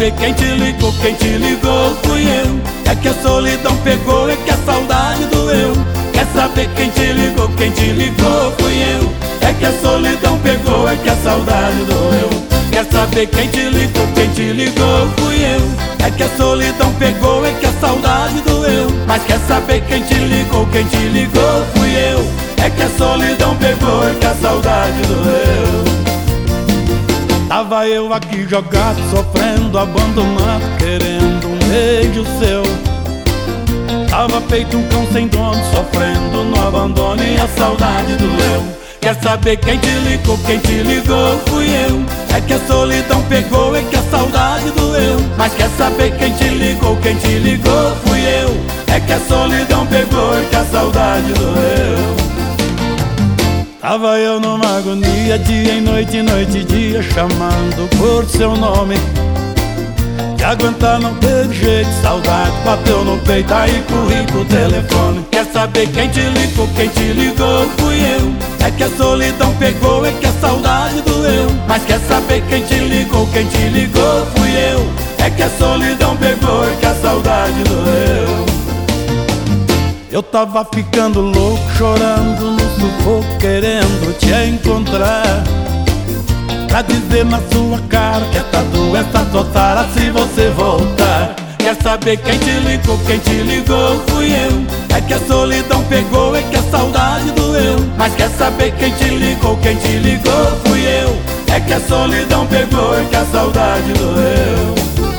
saber quem te ligou fui eu. É que a solidão pegou, é que a saudade doeu. Quer saber quem te ligou fui eu. É que a solidão pegou, é que a saudade doeu. Quer saber quem te ligou fui eu. É que a solidão pegou, é que a saudade doeu. Mas quer saber quem te ligou fui eu. É que a solidão pegou, é que a saudade doeu. Tava eu aqui jogado, sofrendo, abandonado, querendo um beijo seu. Tava feito um cão sem dono, sofrendo no abandono e a saudade doeu. Quer saber quem te ligou fui eu. É que a solidão pegou, é que a saudade doeu. Mas quer saber quem te ligou fui eu. É que a solidão pegou, é que a saudade doeu. Tava eu numa agonia, dia e noite, noite e dia, chamando por seu nome. De aguentar não teve jeito, saudade bateu no peito, aí corri pro telefone. Quer saber quem te ligou fui eu. É que a solidão pegou, é que a saudade doeu. Mas quer saber quem te ligou fui eu. É que a solidão pegou, é que a saudade doeu. Eu tava ficando louco, chorando no sufoco, querendo te encontrar, pra dizer na sua cara que essa doença só sara se você voltar. Quer saber quem te ligou fui eu. É que a solidão pegou, é que a saudade doeu. Mas quer saber quem te ligou fui eu. É que a solidão pegou, é que a saudade doeu.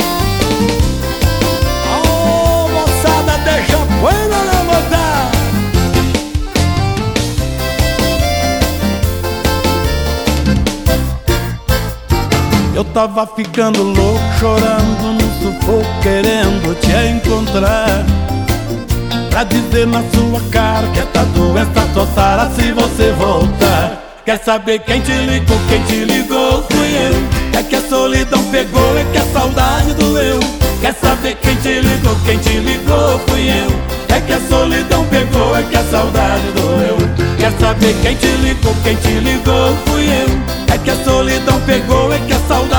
Ô moçada, deixa poeira levantar. Eu tava ficando louco, chorando no sufoco, querendo te encontrar, pra dizer na sua cara que essa doença só sara se você voltar. Quer saber quem te ligou fui eu. É que a solidão pegou, é que a saudade doeu. Quer saber quem te ligou fui eu. É que a solidão pegou, é que a saudade doeu. Quer saber quem te ligou fui eu. É que a solidão pegou, é que a saudade